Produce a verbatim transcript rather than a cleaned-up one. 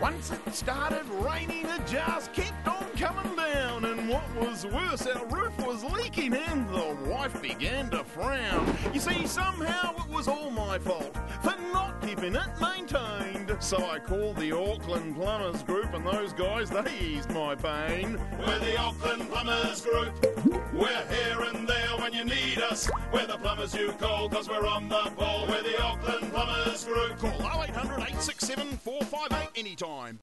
Once it started raining, it just kept on coming down. And what was worse, our roof was leaking and the wife began to frown. You see, somehow it was all my fault for not keeping it maintained. So I called the Auckland Plumbers Group and those guys, they eased my pain. We're the Auckland Plumbers Group. We're here and there when you need us. We're the plumbers you call cause we're on the ball. We're the Auckland Plumbers Group. Call oh eight hundred, eight six seven, four five eight anytime.